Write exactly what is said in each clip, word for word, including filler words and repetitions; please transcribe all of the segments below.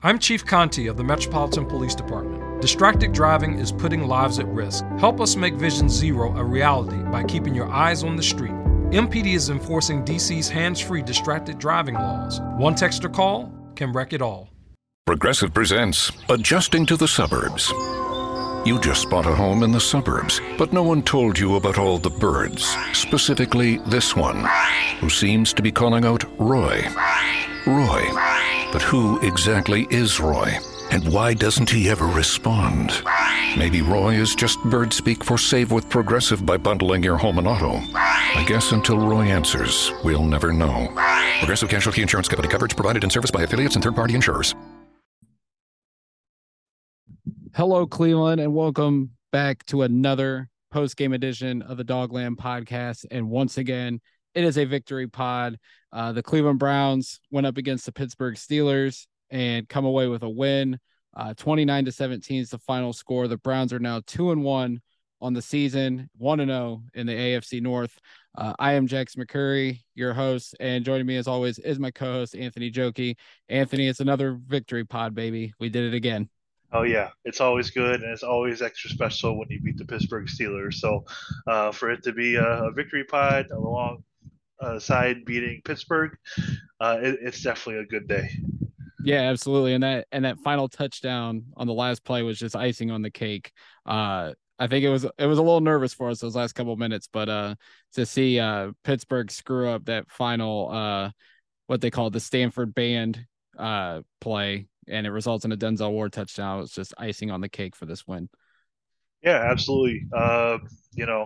I'm Chief Conti of the Metropolitan Police Department. Distracted driving is putting lives at risk. Help us make Vision Zero a reality by keeping your eyes on the street. M P D is enforcing D C's hands-free distracted driving laws. One text or call can wreck it all. Progressive presents Adjusting to the Suburbs. You just bought a home in the suburbs, but no one told you about all the birds, specifically this one, who seems to be calling out Roy. Roy. But who exactly is Roy? And why doesn't he ever respond? Maybe Roy is just bird speak for save with Progressive by bundling your home and auto. I guess until Roy answers, we'll never know. Progressive Casualty Insurance Company. Coverage provided in service by affiliates and third-party insurers. Hello, Cleveland, and welcome back to another post-game edition of the Dogland Podcast. And once again, it is a victory pod. Uh, the Cleveland Browns went up against the Pittsburgh Steelers and come away with a win. Uh, twenty-nine to seventeen is the final score. The Browns are now two and one on the season, one and zero in the A F C North. Uh, I am Jax McCurry, your host, and joining me as always is my co-host Anthony Joki. Anthony, it's another victory pod, baby. We did it again. Oh yeah, it's always good, and it's always extra special when you beat the Pittsburgh Steelers. So, uh, for it to be a, a victory pod along uh, side beating Pittsburgh, uh, it, it's definitely a good day. Yeah, absolutely. And that and that final touchdown on the last play was just icing on the cake. Uh, I think it was it was a little nervous for us those last couple of minutes, but uh, to see uh, Pittsburgh screw up that final uh, what they call the Stanford Band uh, play, and it results in a Denzel Ward touchdown, it's just icing on the cake for this win. Yeah, absolutely. Uh, you know,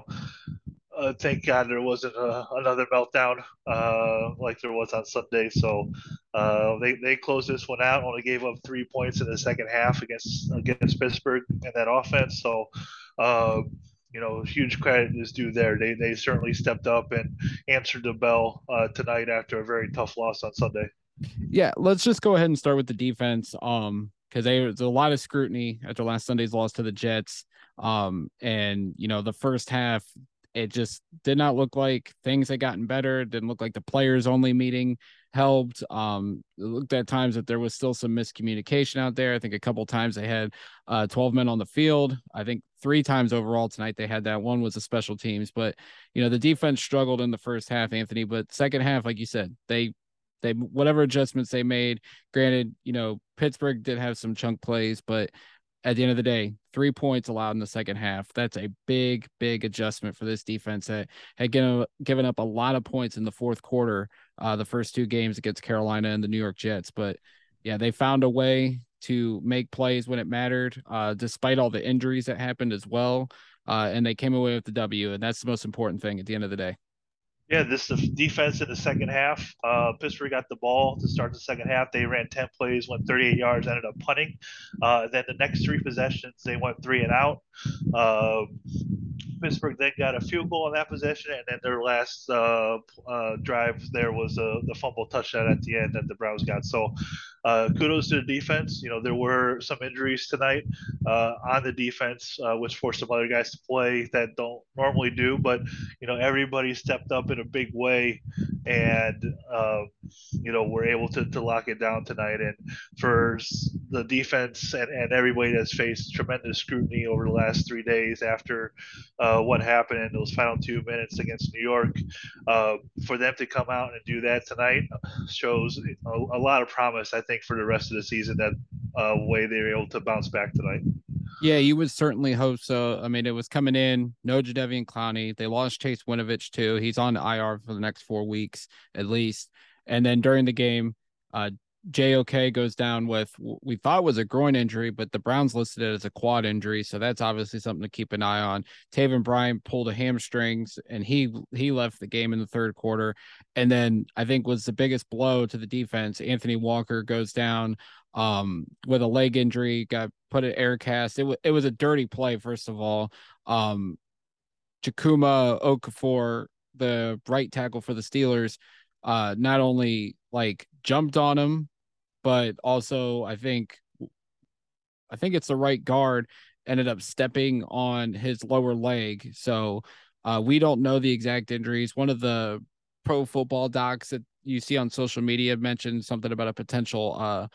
uh, thank God there wasn't a, another meltdown uh, like there was on Sunday. So uh, they they closed this one out. Only gave up three points in the second half against against Pittsburgh and that offense. So uh, you know, huge credit is due there. They they certainly stepped up and answered the bell uh, tonight after a very tough loss on Sunday. Yeah, let's just go ahead and start with the defense. Um, because there's a lot of scrutiny after last Sunday's loss to the Jets. Um, and you know, the first half, it just did not look like things had gotten better. It didn't look like the players only meeting helped. Um, it looked at times that there was still some miscommunication out there. I think a couple times they had uh twelve men on the field. I think three times overall tonight they had that. One was the special teams, but you know, the defense struggled in the first half, Anthony, but second half, like you said, they They whatever adjustments they made. Granted, you know, Pittsburgh did have some chunk plays, but at the end of the day, three points allowed in the second half. That's a big, big adjustment for this defense that had given, given up a lot of points in the fourth quarter, uh, the first two games against Carolina and the New York Jets. But yeah, they found a way to make plays when it mattered, uh, despite all the injuries that happened as well. Uh, and they came away with the W, and that's the most important thing at the end of the day. Yeah, this is the defense in the second half. Uh, Pittsburgh got the ball to start the second half. They ran ten plays, went thirty-eight yards, ended up punting. Uh, then the next three possessions, they went three and out. Uh, Pittsburgh then got a field goal on that possession, and then their last uh, uh, drive there was uh, the fumble touchdown at the end that the Browns got. So uh, kudos to the defense. You know, there were some injuries tonight uh, on the defense, uh, which forced some other guys to play that don't normally do. But, you know, everybody stepped up in a big way and, uh, you know, were able to, to lock it down tonight. And for the defense and, and everybody that's faced tremendous scrutiny over the last three days after uh, what happened in those final two minutes against New York, uh, for them to come out and do that tonight shows a, a lot of promise, I think, for the rest of the season, that uh, way they were able to bounce back tonight. Yeah, you would certainly hope so. I mean, it was coming in, no Jadeveon Clowney. They lost Chase Winovich, too. He's on the I R for the next four weeks, at least. And then during the game, uh, J O K goes down with what we thought was a groin injury, but the Browns listed it as a quad injury. So that's obviously something to keep an eye on. Taven Bryan pulled a hamstrings, and he he left the game in the third quarter. And then I think was the biggest blow to the defense. Anthony Walker goes down um, with a leg injury, got put at air cast. It, w- it was a dirty play, first of all. Um, Chukuma Okafor, the right tackle for the Steelers, uh, not only like jumped on him, but also I think I think it's the right guard ended up stepping on his lower leg. So uh, we don't know the exact injuries. One of the pro football docs that you see on social media mentioned something about a potential uh,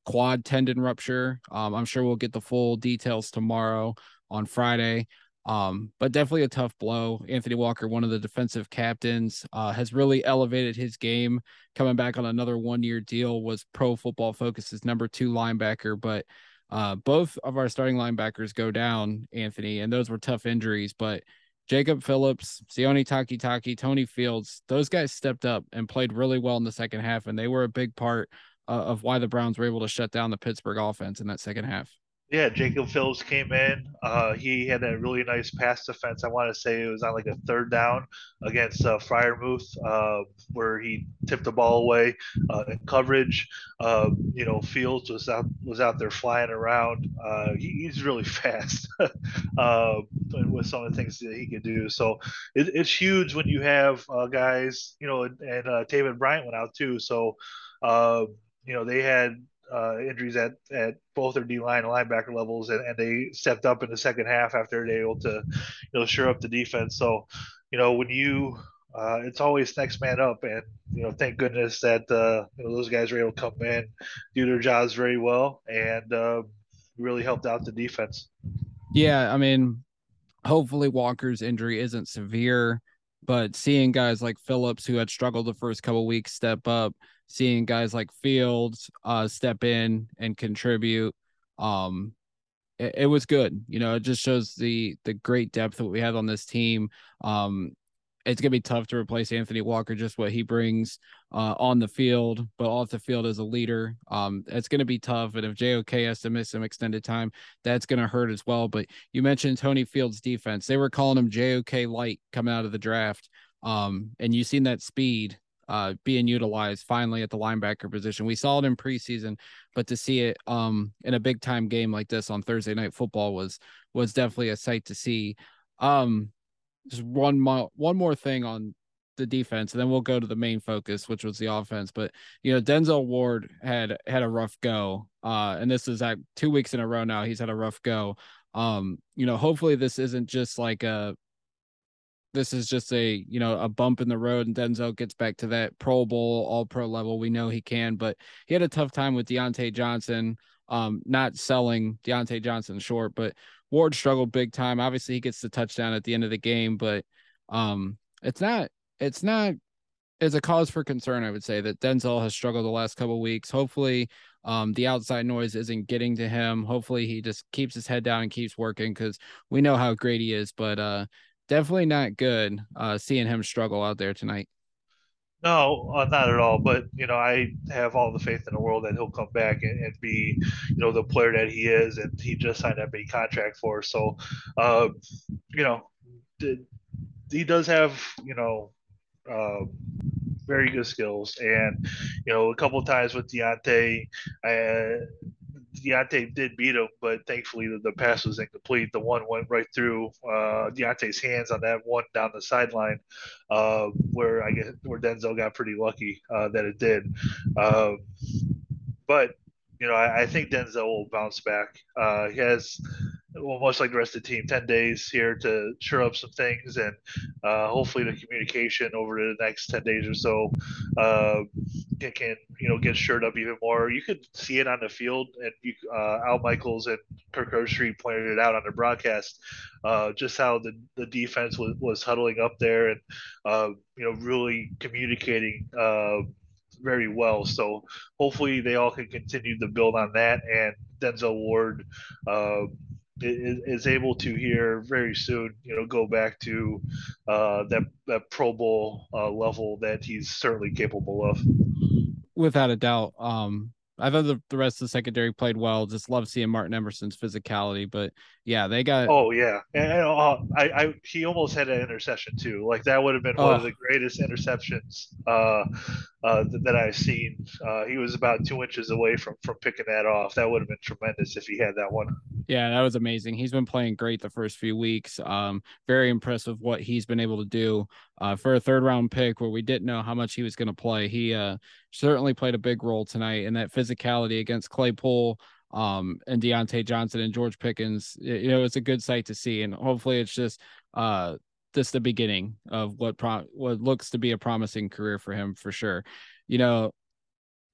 quad tendon rupture. Um, I'm sure we'll get the full details tomorrow on Friday. Um, but definitely a tough blow. Anthony Walker, one of the defensive captains, uh, has really elevated his game, coming back on another one-year deal, was Pro Football Focus's number two linebacker. But uh, both of our starting linebackers go down, Anthony, and those were tough injuries. But Jacob Phillips, Sione Takitaki, Tony Fields, those guys stepped up and played really well in the second half, and they were a big part uh, of why the Browns were able to shut down the Pittsburgh offense in that second half. Yeah, Jacob Phillips came in. Uh, he had a really nice pass defense. I want to say it was on like a third down against uh, Fryermuth, uh, where he tipped the ball away uh, in coverage. Uh, you know, Fields was out was out there flying around. Uh, he, he's really fast uh, with some of the things that he could do. So it, it's huge when you have uh, guys. You know, and, and uh, David Bryant went out too. So uh, you know they had uh, injuries at, at both their D line and linebacker levels, and, and they stepped up in the second half after they were able to, you know, shore up the defense. So, you know, when you, uh, it's always next man up, and you know, thank goodness that uh, you know those guys were able to come in, do their jobs very well, and uh, really helped out the defense. Yeah, I mean, hopefully Walker's injury isn't severe, but seeing guys like Phillips, who had struggled the first couple of weeks, step up, seeing guys like Fields uh, step in and contribute, um, it, it was good. You know, it just shows the the great depth that we have on this team. Um, it's gonna be tough to replace Anthony Walker, just what he brings uh, on the field, but off the field as a leader. Um, it's gonna be tough, and if J O K has to miss some extended time, that's gonna hurt as well. But you mentioned Tony Fields' defense; they were calling him J O K light coming out of the draft, um, and you've seen that speed uh, being utilized finally at the linebacker position. We saw it in preseason, but to see it um, in a big time game like this on Thursday Night Football was was definitely a sight to see. Um, just one more one more thing on the defense, and then we'll go to the main focus, which was the offense. But you know, Denzel Ward had had a rough go, uh, and this is at two weeks in a row now. He's had a rough go. Um, you know, hopefully this isn't just like a this is just a you know a bump in the road, and Denzel gets back to that Pro Bowl, All Pro level. We know he can, but he had a tough time with Deontay Johnson. Um, not selling Deontay Johnson short, but Ward struggled big time. Obviously, he gets the touchdown at the end of the game, but um, it's not it's not it's a cause for concern. I would say that Denzel has struggled the last couple of weeks. Hopefully, um, the outside noise isn't getting to him. Hopefully, he just keeps his head down and keeps working, because we know how great he is. But uh, definitely not good uh, seeing him struggle out there tonight. No, uh, not at all. But you know, I have all the faith in the world that he'll come back and, and be, you know, the player that he is, and he just signed that big contract for. So, uh, you know, he does have, you know, uh, very good skills, and you know, a couple of times with Deontay, uh, Deontay did beat him, but thankfully the, the pass was incomplete. The one went right through uh, Deontay's hands on that one down the sideline, uh, where I guess where Denzel got pretty lucky uh, that it did. Uh, but you know, I, I think Denzel will bounce back. Uh, he has, well, much like the rest of the team, ten days here to shore up some things, and uh, hopefully the communication over the next ten days or so uh, can, can, you know, get shored up even more. You could see it on the field, and you, uh, Al Michaels and Kirk Herbstreit pointed it out on the broadcast, uh, just how the, the defense was, was huddling up there and, uh, you know, really communicating uh, very well. So hopefully they all can continue to build on that, and Denzel Ward uh, is, is able to here very soon, you know, go back to uh, that that Pro Bowl uh, level that he's certainly capable of. Without a doubt. Um, I thought the, the rest of the secondary played well. Just love seeing Martin Emerson's physicality, but yeah, they got. Oh yeah, and, and uh, I, I he almost had an interception too. Like that would have been one Oh, of the greatest interceptions uh, uh, th- that I've seen. Uh, he was about two inches away from from picking that off. That would have been tremendous if he had that one. yeah, that was amazing. He's been playing great the first few weeks. Um, very impressed with what he's been able to do. Uh, for a third round pick where we didn't know how much he was going to play, he uh certainly played a big role tonight in that physicality against Claypool, um, and Deontay Johnson and George Pickens. You know, it's a good sight to see, and hopefully it's just uh just the beginning of what pro- what looks to be a promising career for him for sure. You know,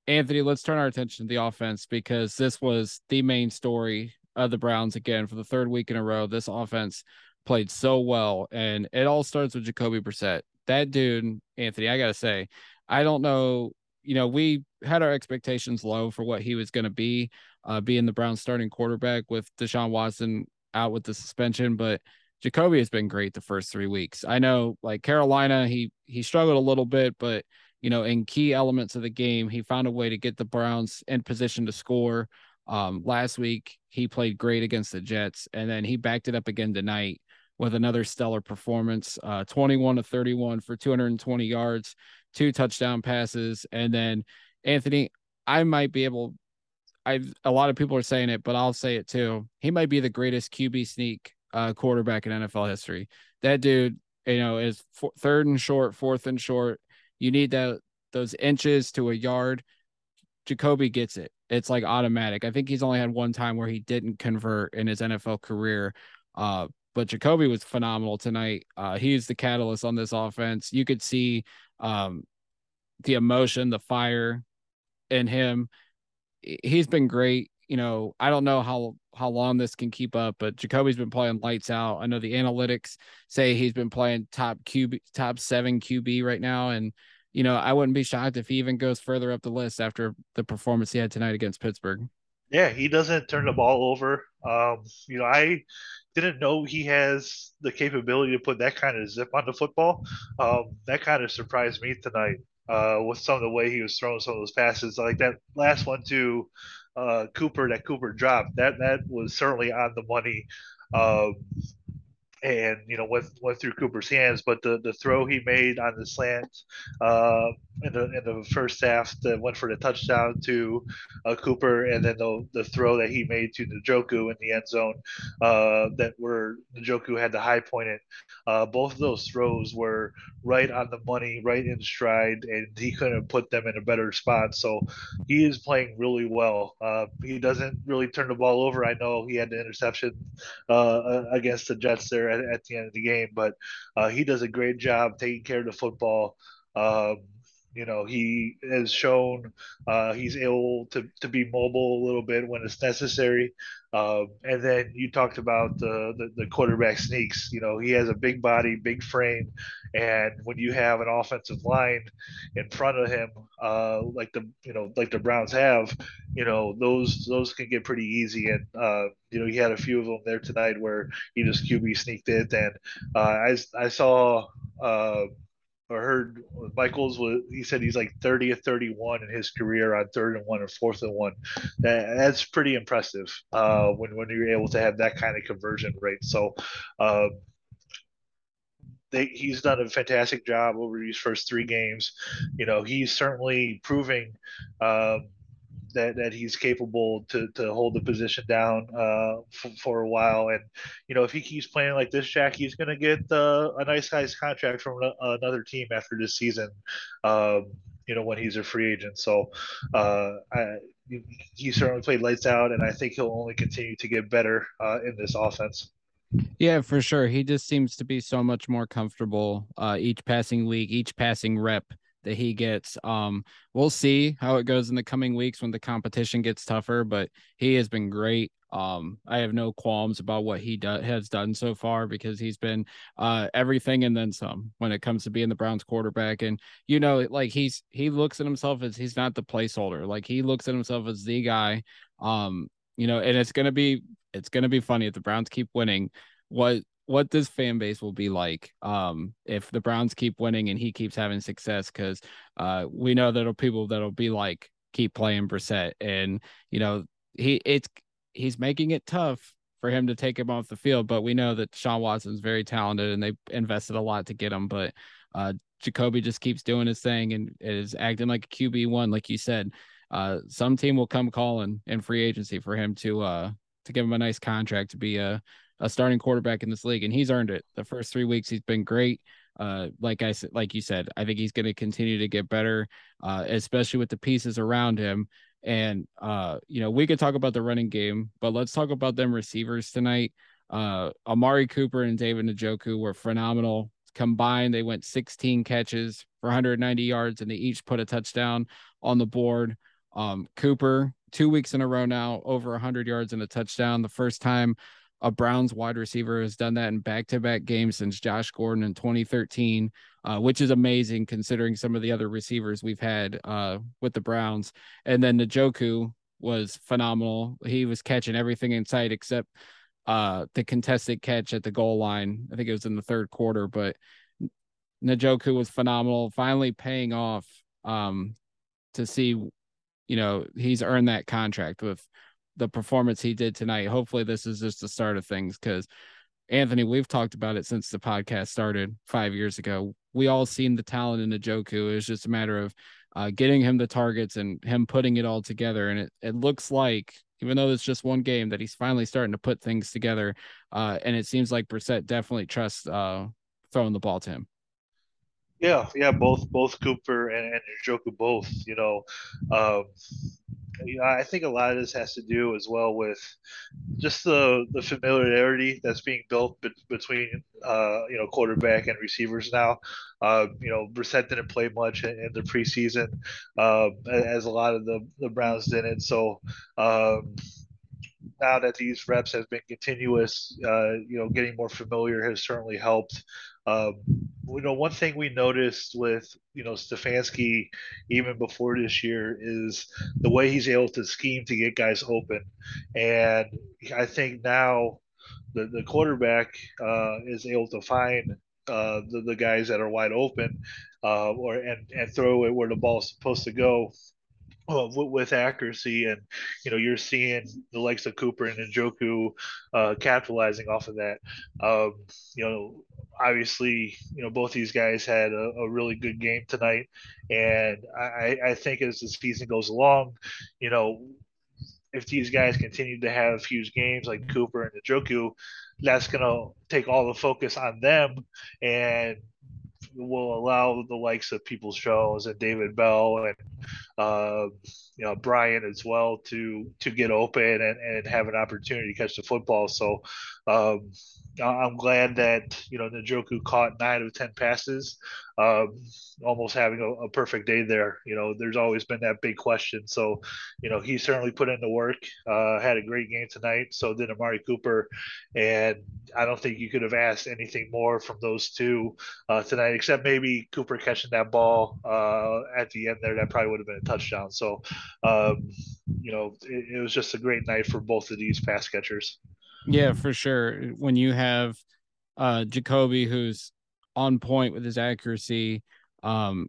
Anthony, let's turn our attention to the offense because this was the main story of the Browns again for the third week in a row. This offense played so well, and it all starts with Jacoby Brissett. That dude, Anthony, I gotta say, I don't know. You know, we had our expectations low for what he was going to be, uh, being the Browns starting quarterback with Deshaun Watson out with the suspension, but Jacoby has been great the first three weeks. I know, like Carolina, he he struggled a little bit, but you know, in key elements of the game, he found a way to get the Browns in position to score. Um, last week, he played great against the Jets, and then he backed it up again tonight with another stellar performance, uh, twenty-one to thirty-one for two hundred twenty yards, two touchdown passes. And then, Anthony, I might be able, I a lot of people are saying it, but I'll say it too. He might be the greatest Q B sneak uh, quarterback in N F L history. That dude, you know, is for, third and short, fourth and short. You need that those inches to a yard. Jacoby gets it. It's like automatic. I think he's only had one time where he didn't convert in his N F L career. Uh, but Jacoby was phenomenal tonight. Uh, he's the catalyst on this offense. You could see um, the emotion, the fire in him. He's been great. You know, I don't know how how long this can keep up, but Jacoby's been playing lights out. I know the analytics say he's been playing top Q B, top seven Q B right now, and you know, I wouldn't be shocked if he even goes further up the list after the performance he had tonight against Pittsburgh. Yeah, he doesn't turn the ball over. Um, you know, I didn't know he has the capability to put that kind of zip on the football. Um, that kind of surprised me tonight uh, with some of the way he was throwing some of those passes, like that last one to uh, Cooper that Cooper dropped. That that was certainly on the money. Um, and you know went went through Cooper's hands. But the the throw he made on the slant uh, in the in the first half that went for the touchdown to uh, Cooper, and then the the throw that he made to Njoku in the end zone uh, that where Njoku had to high point it. Uh, both of those throws were right on the money, right in stride, and he couldn't put them in a better spot. So he is playing really well. Uh, he doesn't really turn the ball over. I know he had the interception uh, against the Jets there at, at the end of the game, but uh, he does a great job taking care of the football. Um, you know, he has shown uh, he's able to, to be mobile a little bit when it's necessary. Um, and then you talked about the, the, the quarterback sneaks. You know, he has a big body, big frame. And when you have an offensive line in front of him, uh, like the, you know, like the Browns have, you know, those, those can get pretty easy. And, uh, you know, he had a few of them there tonight where he just Q B sneaked it. And uh, I, I saw, uh, I heard Michaels was he said he's like thirty or thirty-one in his career on third and one or fourth and one. That, that's pretty impressive uh, when when you're able to have that kind of conversion rate. So uh, they, he's done a fantastic job over these first three games. You know, he's certainly proving um, that that he's capable to to hold the position down uh, for, for a while. And you know, if he keeps playing like this, Jack, he's going to get uh, a nice guy's contract from another team after this season. Um, you know, when he's a free agent. So uh, I, he certainly played lights out, and I think he'll only continue to get better uh, in this offense. Yeah, for sure. He just seems to be so much more comfortable uh, each passing week, each passing rep that he gets. Um, we'll see how it goes in the coming weeks when the competition gets tougher, but he has been great. Um, I have no qualms about what he do- has done so far because he's been uh, everything and then some when it comes to being the Browns quarterback. And, you know, like he's, he looks at himself as he's not the placeholder. Like he looks at himself as the guy, um, you know, and it's going to be, it's going to be funny if the Browns keep winning. What what this fan base will be like um, if the Browns keep winning and he keeps having success, because uh, we know there'll people that'll be like, keep playing Brissett, and you know he it's he's making it tough for him to take him off the field, but we know that Sean Watson's very talented and they invested a lot to get him, but uh, Jacoby just keeps doing his thing and is acting like a Q B one, like you said. Uh, some team will come calling in free agency for him to uh, to give him a nice contract to be a a starting quarterback in this league, and he's earned it. The first three weeks, he's been great. Uh, like I said, like you said, I think he's going to continue to get better, uh, especially with the pieces around him. And uh, you know, we could talk about the running game, but let's talk about them receivers tonight. Uh, Amari Cooper and David Njoku were phenomenal. Combined, they went sixteen catches for one hundred ninety yards, and they each put a touchdown on the board. Um, Cooper, two weeks in a row now, over one hundred yards and a touchdown. The first time a Browns wide receiver has done that in back-to-back games since Josh Gordon in twenty thirteen, uh, which is amazing considering some of the other receivers we've had uh, with the Browns. And then Njoku was phenomenal. He was catching everything in sight except uh, the contested catch at the goal line. I think it was in the third quarter, but Njoku was phenomenal, finally paying off um, to see, you know, he's earned that contract with the performance he did tonight. Hopefully this is just the start of things, because Anthony, we've talked about it since the podcast started five years ago. We all seen the talent in Njoku. It was just a matter of uh, getting him the targets and him putting it all together. And it, it looks like, even though it's just one game, that he's finally starting to put things together. Uh, and it seems like Brissett definitely trusts uh, throwing the ball to him. Yeah, yeah, both both Cooper and, and Njoku both. You know, um, you know, I think a lot of this has to do as well with just the the familiarity that's being built be- between uh, you know, quarterback and receivers now. Uh, you know, Brissett didn't play much in, in the preseason, uh, as a lot of the the Browns didn't. So. Um, Now that these reps have been continuous, uh, you know, getting more familiar has certainly helped. Um, you know, one thing we noticed with, you know, Stefanski even before this year is the way he's able to scheme to get guys open, and I think now the the quarterback uh, is able to find uh, the the guys that are wide open, uh, or and and throw it where the ball is supposed to go, well, with accuracy. And you know, you're seeing the likes of Cooper and Njoku uh, capitalizing off of that. Um, you know, obviously, you know, both these guys had a, a really good game tonight, and I, I think as the season goes along, you know, if these guys continue to have huge games like Cooper and Njoku, that's going to take all the focus on them, and will allow the likes of Peoples Jones and David Bell and uh, you know, Brian as well to to get open and, and have an opportunity to catch the football. So um, I'm glad that, you know, Njoku caught nine of ten passes, um, almost having a, a perfect day there. You know, there's always been that big question. So, you know, he certainly put in the work. Uh, had a great game tonight. So did Amari Cooper, and I don't think you could have asked anything more from those two uh, tonight, except maybe Cooper catching that ball uh, at the end there. That probably would have been a touchdown. So, um, you know, it, it was just a great night for both of these pass catchers. Yeah, for sure. When you have uh, Jacoby, who's on point with his accuracy, um,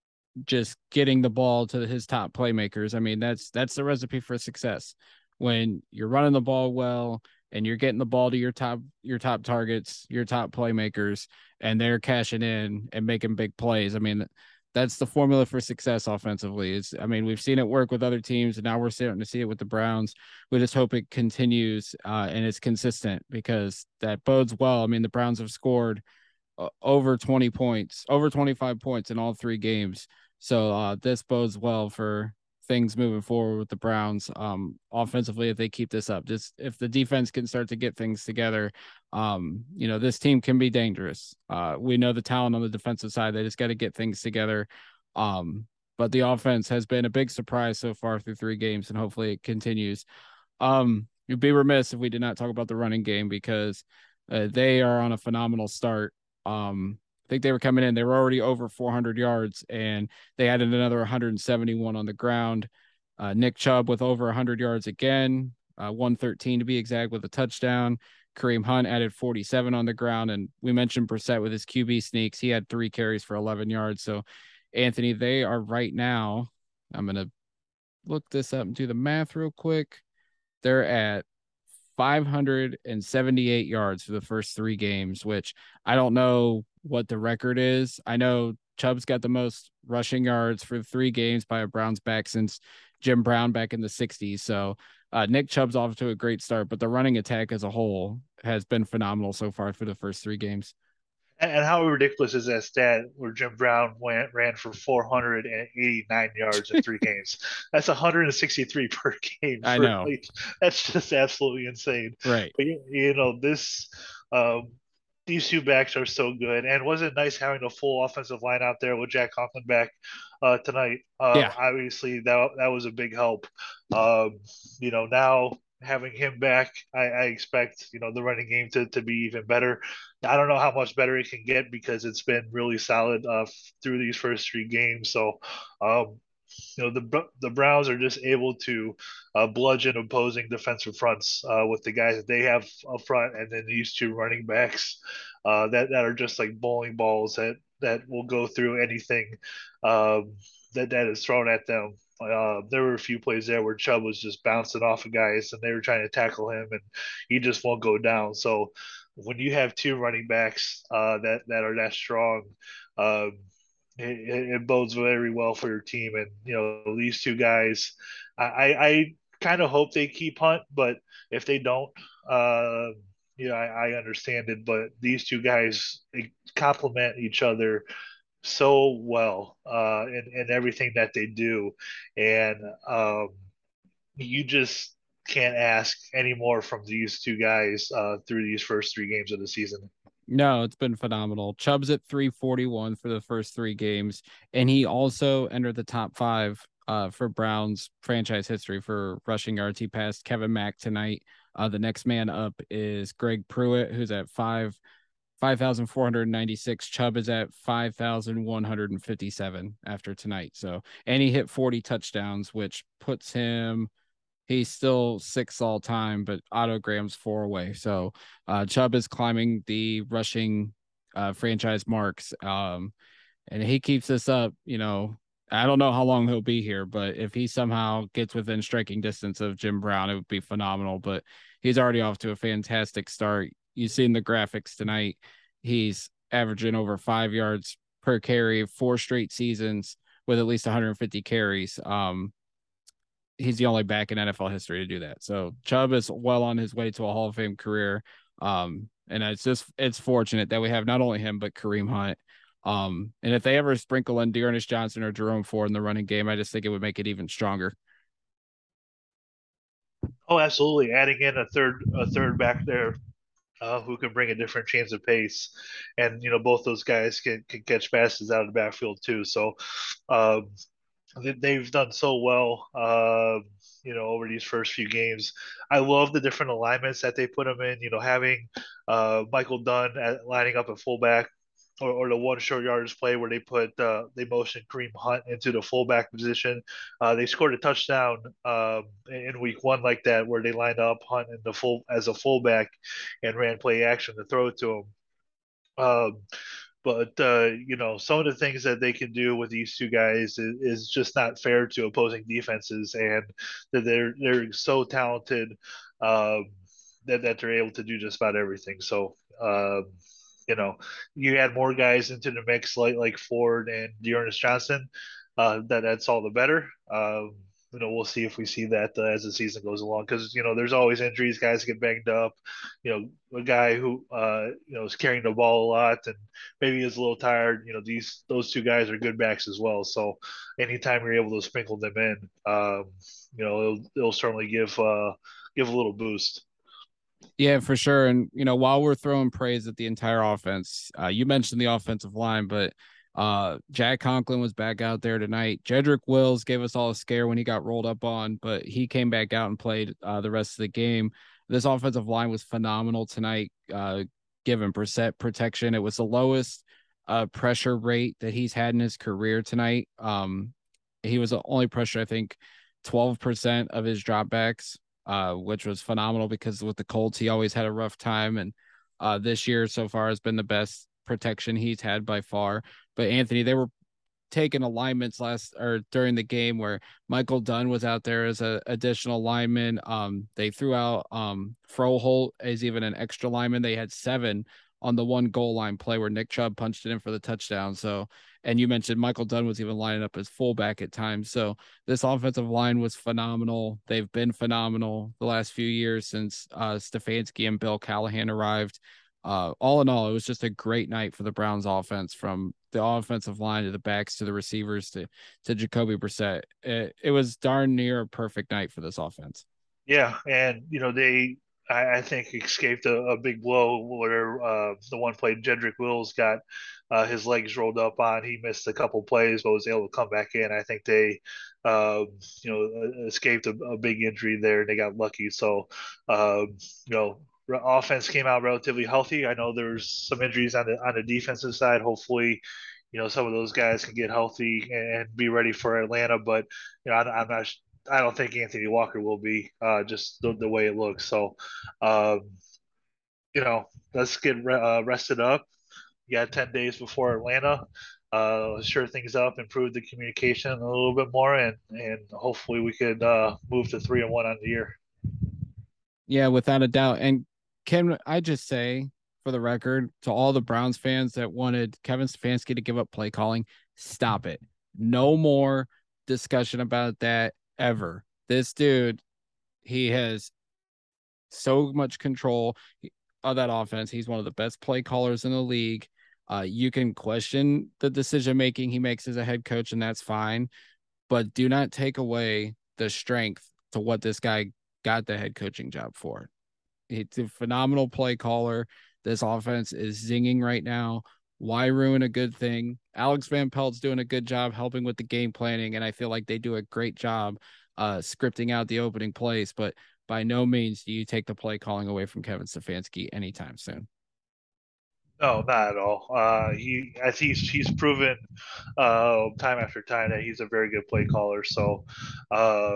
just getting the ball to his top playmakers. I mean, that's that's the recipe for success. When you're running the ball well and you're getting the ball to your top your top targets, your top playmakers, and they're cashing in and making big plays. I mean, that's the formula for success offensively. Is I mean, we've seen it work with other teams, and now we're starting to see it with the Browns. We just hope it continues uh, and it's consistent, because that bodes well. I mean, the Browns have scored uh, over twenty points, over twenty-five points in all three games. So uh, this bodes well for things moving forward with the Browns um, offensively if they keep this up. Just if the defense can start to get things together, um, you know, this team can be dangerous. Uh, we know the talent on the defensive side. They just got to get things together. Um, but the offense has been a big surprise so far through three games, and hopefully it continues. Um, you'd be remiss if we did not talk about the running game, because uh, they are on a phenomenal start. Um, I think they were coming in, they were already over four hundred yards, and they added another one hundred seventy-one on the ground. Uh, Nick Chubb with over one hundred yards again, uh, one thirteen to be exact, with a touchdown. Kareem Hunt added forty-seven on the ground, and we mentioned Brissett with his Q B sneaks. He had three carries for eleven yards. So, Anthony, they are right now, I'm going to look this up and do the math real quick. They're at five hundred seventy-eight yards for the first three games, which I don't know what the record is. I know Chubb's got the most rushing yards for three games by a Browns back since Jim Brown back in the sixties. So uh, Nick Chubb's off to a great start, but the running attack as a whole has been phenomenal so far for the first three games. And, and how ridiculous is that stat where Jim Brown went ran for four hundred eighty-nine yards in three games? That's one hundred sixty-three per game. I for, know. like, that's just absolutely insane. Right. But, you know, this um, these two backs are so good. And was it nice having a full offensive line out there with Jack Conklin back uh, tonight? Um, Yeah. obviously, that that was a big help. Um, you know, now having him back, I, I expect you know the running game to, to be even better. I don't know how much better it can get because it's been really solid uh, through these first three games. So, um, you know the the Browns are just able to uh, bludgeon opposing defensive fronts uh, with the guys that they have up front, and then these two running backs uh, that that are just like bowling balls that that will go through anything um, that that is thrown at them. Uh, there were a few plays there where Chubb was just bouncing off of guys, and they were trying to tackle him, and he just won't go down. So when you have two running backs uh, that that are that strong. Um, it, it bodes very well for your team. And you know, these two guys, I, I kind of hope they keep Hunt, but if they don't, uh, you know, I, I understand it. But these two guys complement each other so well uh, in, in everything that they do, and um, you just can't ask any more from these two guys uh, through these first three games of the season. No, it's been phenomenal. Chubb's at three forty-one for the first three games, and he also entered the top five uh, for Browns franchise history for rushing yards. He passed Kevin Mack tonight. Uh, the next man up is Greg Pruitt, who's at five five thousand four hundred ninety-six. Chubb is at five thousand one hundred fifty-seven after tonight. So, and he hit forty touchdowns, which puts him. He's still six all time, but Otto Graham's four away. So uh, Chubb is climbing the rushing uh, franchise marks. Um, and he keeps this up, you know, I don't know how long he'll be here, but if he somehow gets within striking distance of Jim Brown, it would be phenomenal. But he's already off to a fantastic start. You've seen the graphics tonight. He's averaging over five yards per carry, four straight seasons with at least one hundred fifty carries. Um, he's the only back in N F L history to do that. So Chubb is well on his way to a Hall of Fame career. Um, and it's just, it's fortunate that we have not only him, but Kareem Hunt. Um, and if they ever sprinkle in D'Ernest Johnson or Jerome Ford in the running game, I just think it would make it even stronger. Oh, absolutely. Adding in a third, a third back there uh, who can bring a different change of pace. And, you know, both those guys can, can catch passes out of the backfield too. So, um, they've done so well, uh, you know, over these first few games. I love the different alignments that they put them in. You know, having uh, Michael Dunn at, lining up at fullback, or, or the one short yardage play where they put uh, they motioned Kareem Hunt into the fullback position. Uh, they scored a touchdown um, in week one like that, where they lined up Hunt in the full as a fullback and ran play action to throw it to him. Um, but uh, you know, some of the things that they can do with these two guys is, is just not fair to opposing defenses, and that they're they're so talented um, that that they're able to do just about everything. So um, you know, you add more guys into the mix like like Ford and D'Ernest Johnson, uh, that that's all the better. Um, you know, we'll see if we see that uh, as the season goes along, because you know there's always injuries, guys get banged up. You know, a guy who uh, you know is carrying the ball a lot and maybe is a little tired. You know, these those two guys are good backs as well. So anytime you're able to sprinkle them in, um, you know, it'll, it'll certainly give uh, give a little boost. Yeah, for sure. And, you know, while we're throwing praise at the entire offense, uh, you mentioned the offensive line, but uh, Jack Conklin was back out there tonight. Jedrick Wills gave us all a scare when he got rolled up on, but he came back out and played uh, the rest of the game. This offensive line was phenomenal tonight, uh, given percent protection. It was the lowest uh, pressure rate that he's had in his career tonight. Um, he was the only pressure, I think, twelve percent of his dropbacks, uh, which was phenomenal because with the Colts, he always had a rough time. And uh, this year so far has been the best protection he's had by far. But Anthony, they were taking alignments last or during the game where Michael Dunn was out there as an additional lineman. Um, they threw out um, Froholt as even an extra lineman. They had seven on the one goal line play where Nick Chubb punched it in for the touchdown. So, and you mentioned Michael Dunn was even lining up as fullback at times. So this offensive line was phenomenal. They've been phenomenal the last few years since uh, Stefanski and Bill Callahan arrived. Uh, all in all, it was just a great night for the Browns offense, from the offensive line to the backs to the receivers to to Jacoby Brissett. It, it was darn near a perfect night for this offense. Yeah, and you know they I, I think escaped a, a big blow where uh, the one play Jedrick Wills got uh, his legs rolled up on. He missed a couple plays, but was able to come back in. I think they, um, you know, escaped a, a big injury there, and they got lucky. So, um, you know, offense came out relatively healthy. I know there's some injuries on the on the defensive side. Hopefully, you know, some of those guys can get healthy and be ready for Atlanta. But you know, I, I'm not. I don't think Anthony Walker will be uh, just the, the way it looks. So, um, you know, let's get re- uh, rested up. You got ten days before Atlanta. Uh, sure things up, improve the communication a little bit more, and and hopefully we could uh, move to three and one on the year. Yeah, without a doubt. And can I just say, for the record, to all the Browns fans that wanted Kevin Stefanski to give up play calling, stop it. No more discussion about that ever. This dude, he has so much control of that offense. He's one of the best play callers in the league. Uh, you can question the decision making he makes as a head coach, and that's fine. But do not take away the strength to what this guy got the head coaching job for. He's a phenomenal play caller. This offense is zinging right now. Why ruin a good thing? Alex Van Pelt's doing a good job helping with the game planning, and I feel like they do a great job uh, scripting out the opening plays. But by no means do you take the play calling away from Kevin Stefanski anytime soon. No, not at all. Uh, he, I think he's, he's proven uh, time after time that he's a very good play caller. So, uh,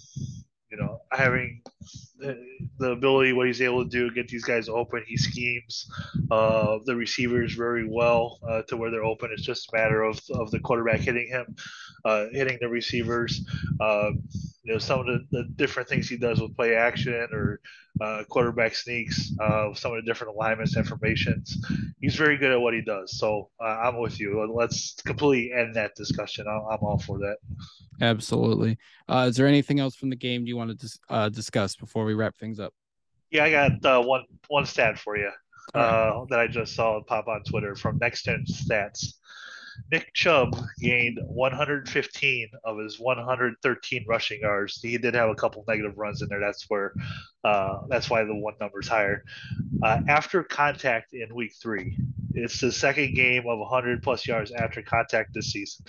you know, having the, the ability, what he's able to do, get these guys open. He schemes uh, the receivers very well uh, to where they're open. It's just a matter of, of the quarterback hitting him, uh, hitting the receivers. Uh, you know, some of the, the different things he does with play action or uh, quarterback sneaks, uh, some of the different alignments and formations. He's very good at what he does. So uh, I'm with you. Let's completely end that discussion. I'm, I'm all for that. Absolutely. Uh, is there anything else from the game you want to dis- uh, discuss before we wrap things up? Yeah, I got uh, one one stat for you Right. uh, that I just saw pop on Twitter from Next Gen Stats. Nick Chubb gained one hundred fifteen of his one hundred thirteen rushing yards. He did have a couple negative runs in there. That's where, uh, that's why the one number's higher. Uh, after contact in week three, it's the second game of one hundred plus yards after contact this season.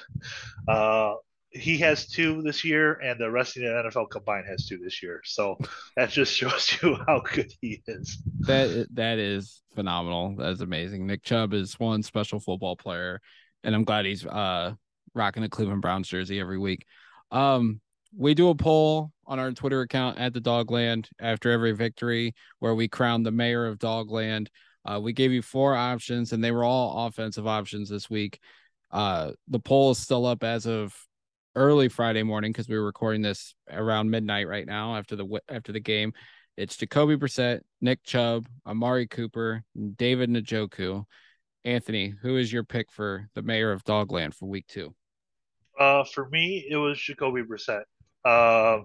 Uh, he has two this year, and the rest of the N F L combined has two this year. So that just shows you how good he is. That that is phenomenal. That's amazing. Nick Chubb is one special football player, and I'm glad he's uh rocking the Cleveland Browns jersey every week. Um, we do a poll on our Twitter account at the Dogland after every victory where we crown the mayor of Dogland. Uh, we gave you four options, and they were all offensive options this week. Uh, the poll is still up as of early Friday morning because we were recording this around midnight right now after the after the game. It's Jacoby Brissett, Nick Chubb, Amari Cooper, David Njoku. Anthony, who is your pick for the mayor of Dogland for week two? Uh, for me, it was Jacoby Brissett. Um,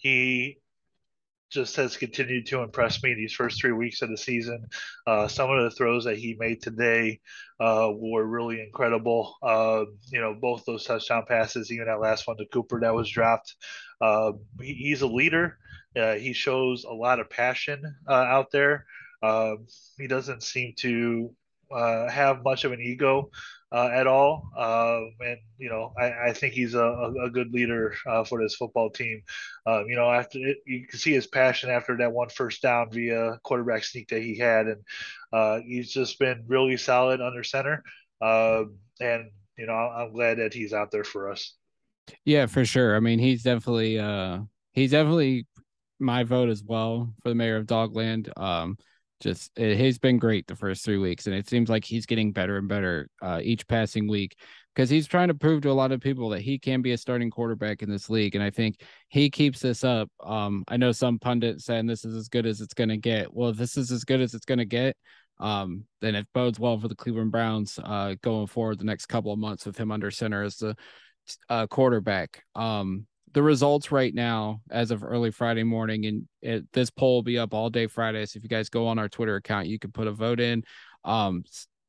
he just has continued to impress me these first three weeks of the season. Uh, some of the throws that he made today uh, were really incredible. Uh, you know, both those touchdown passes, even that last one to Cooper that was dropped. Uh, he, he's a leader. Uh, he shows a lot of passion uh, out there. Uh, he doesn't seem to uh, have much of an ego uh, at all. Uh, and, you know, I, I think he's a, a, good leader uh, for this football team. Um, you know, after it, you can see his passion after that one first down via quarterback sneak that he had. And uh, he's just been really solid under center. Uh, and, you know, I'm glad that he's out there for us. Yeah, for sure. I mean, he's definitely uh, he's definitely my vote as well for the mayor of Dogland. Um, just it, he's been great the first three weeks, and it seems like he's getting better and better uh, each passing week because he's trying to prove to a lot of people that he can be a starting quarterback in this league. And I think he keeps this up. Um, I know some pundits saying this is as good as it's going to get. Well, if this is as good as it's going to get, um, then it bodes well for the Cleveland Browns uh, going forward the next couple of months with him under center as the uh, quarterback. Um, the results right now as of early Friday morning, and it, this poll will be up all day Friday. So if you guys go on our Twitter account, you can put a vote in. Um,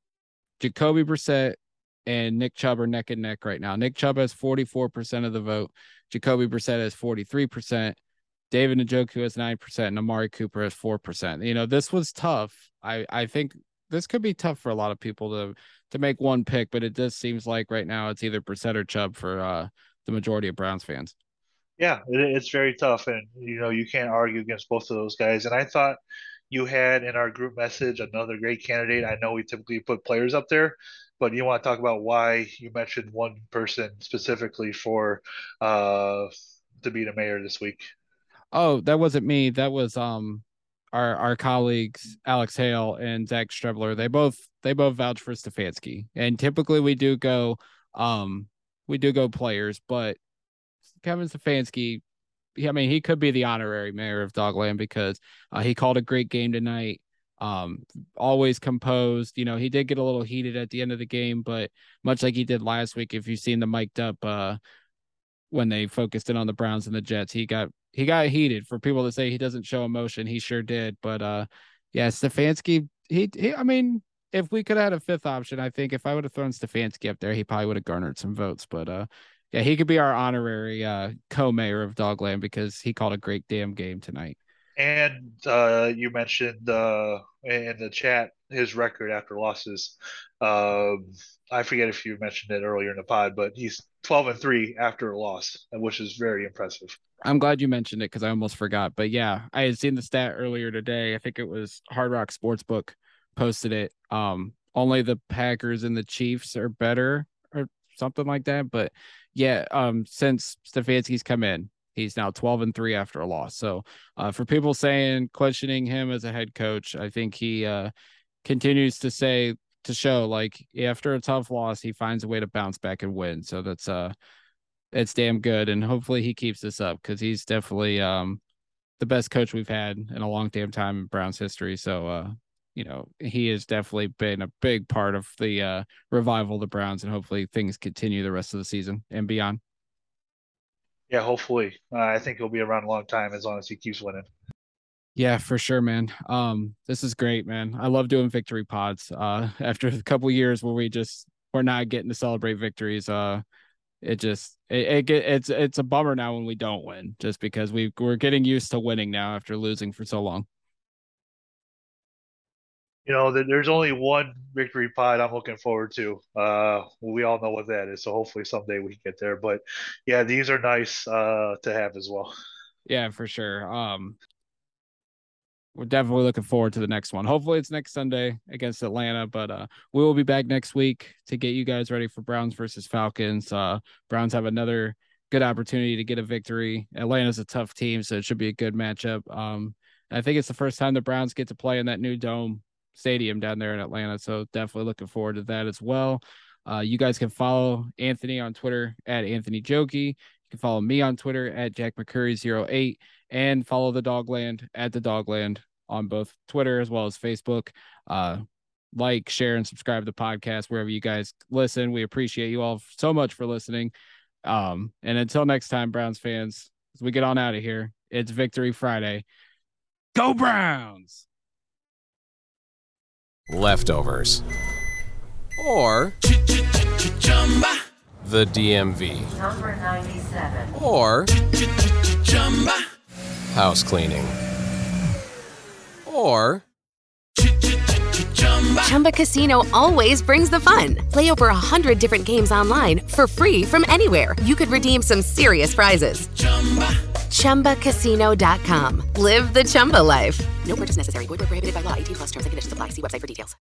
Jacoby Brissett and Nick Chubb are neck and neck right now. Nick Chubb has forty-four percent of the vote. Jacoby Brissett has forty-three percent. David Njoku has nine percent and Amari Cooper has four percent. You know, this was tough. I, I think this could be tough for a lot of people to to make one pick, but it just seems like right now it's either Brissett or Chubb for uh, the majority of Browns fans. Yeah, it, it's very tough, and you know you can't argue against both of those guys. And I thought you had in our group message another great candidate. I know we typically put players up there, but you want to talk about why you mentioned one person specifically for uh, to be the mayor this week. Oh, that wasn't me. That was um our our colleagues Alex Hale and Zach Strebler. They both they both vouch for Stefanski. And typically we do go um we do go players, but Kevin Stefanski, I mean, he could be the honorary mayor of Dogland because uh, he called a great game tonight. Um, always composed. You know, he did get a little heated at the end of the game, but much like he did last week, if you've seen the mic'd up uh when they focused in on the Browns and the Jets, he got he got heated. For people to say he doesn't show emotion, he sure did. But uh, yeah, Stefanski, he, he I mean, if we could have had a fifth option, I think if I would have thrown Stefanski up there, he probably would have garnered some votes. But uh, yeah, he could be our honorary uh, co-mayor of Dogland because he called a great damn game tonight. And uh, you mentioned uh, in the chat his record after losses. Um, I forget if you mentioned it earlier in the pod, but he's twelve and three after a loss, which is very impressive. I'm glad you mentioned it because I almost forgot. But yeah, I had seen the stat earlier today. I think it was Hard Rock Sportsbook posted it. Um, only the Packers and the Chiefs are better or something like that. But yeah, um, since Stefanski's come in, he's now twelve and three after a loss. So uh, for people saying, questioning him as a head coach, I think he uh, continues to say, to show like after a tough loss, he finds a way to bounce back and win. So that's uh, it's damn good. And hopefully he keeps this up because he's definitely um, the best coach we've had in a long damn time in Browns history. So, uh, you know, he has definitely been a big part of the uh, revival of the Browns, and hopefully things continue the rest of the season and beyond. Yeah, hopefully. Uh, I think he'll be around a long time as long as he keeps winning. Yeah, for sure, man. Um, this is great, man. I love doing victory pods. Uh, after a couple years where we just we're not getting to celebrate victories, uh, it just it, it get it's it's a bummer now when we don't win, just because we we're getting used to winning now after losing for so long. You know, there's only one victory pod I'm looking forward to. Uh, we all know what that is, so hopefully someday we can get there. But yeah, these are nice uh, to have as well. Yeah, for sure. Um, we're definitely looking forward to the next one. Hopefully it's next Sunday against Atlanta, but uh, we will be back next week to get you guys ready for Browns versus Falcons. Uh, Browns have another good opportunity to get a victory. Atlanta's a tough team, so it should be a good matchup. Um, I think it's the first time the Browns get to play in that new dome stadium down there in Atlanta, so definitely looking forward to that as well. Uh, you guys can follow Anthony on Twitter at Anthony Jokey. You can follow me on Twitter at Jack McCurry zero eight, and follow the Dogland at the Dogland on both Twitter as well as Facebook. Uh, like, share, and subscribe to the podcast wherever you guys listen. We appreciate you all so much for listening. Um, and until next time, Browns fans, as we get on out of here, it's Victory Friday. Go Browns! Leftovers, or the D M V, number ninety-seven, or house cleaning, or Chumba Casino always brings the fun. Play over a hundred different games online for free from anywhere. You could redeem some serious prizes. Chumba Casino dot com. Live the Chumba life. No purchase necessary. Void where prohibited by law. eighteen plus terms and conditions apply. See website for details.